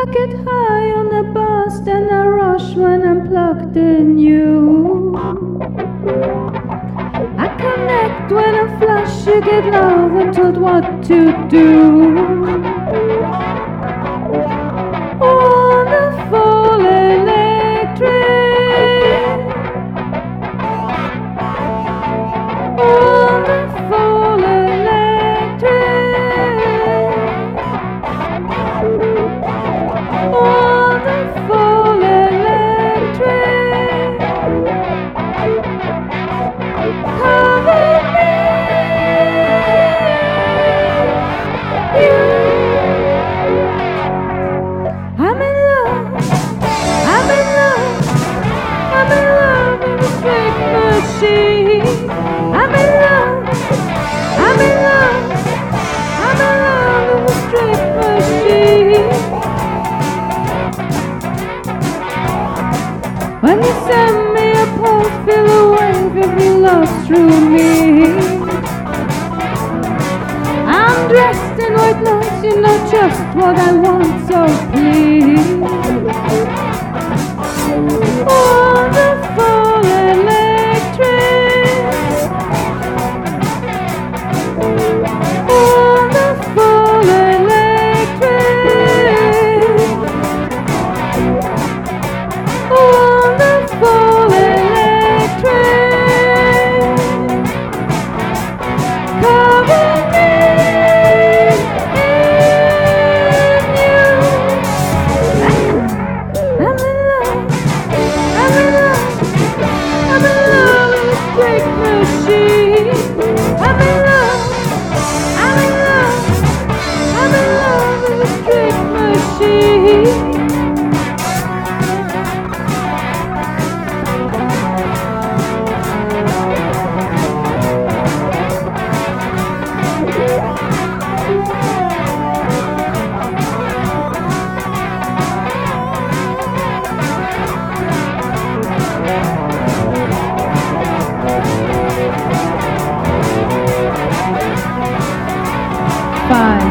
I get high on the bus, then I rush when I'm plugged in you. I connect when I flush, you get love and told what to do. Wonderful electric, wonderful electric, wonderful electric. Cover me, you. I'm in love, I'm in love, I'm in love with a trick machine. I'm in love, I'm in love, I'm in love with a trick machine. When you send me a post, feel a wave of your love through me. I'm dressed in white lights, you know just what I want, so please. Wonderful electric, wonderful electric, wonderful electric. Cover me in you. I'm in love, I'm in love, I'm in love with a trick machine. I'm in love, I'm in love, I'm in love with a trick machine. Five,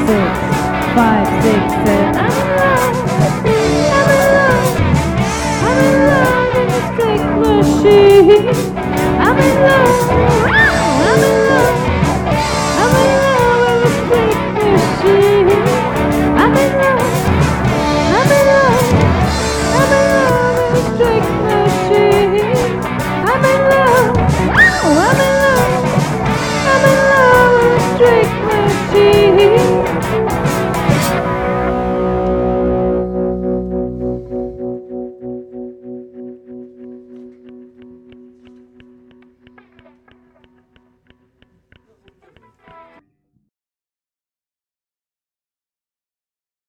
six, seven. I'm in love, I'm in love, I'm in love with this trick machine. I'm in love.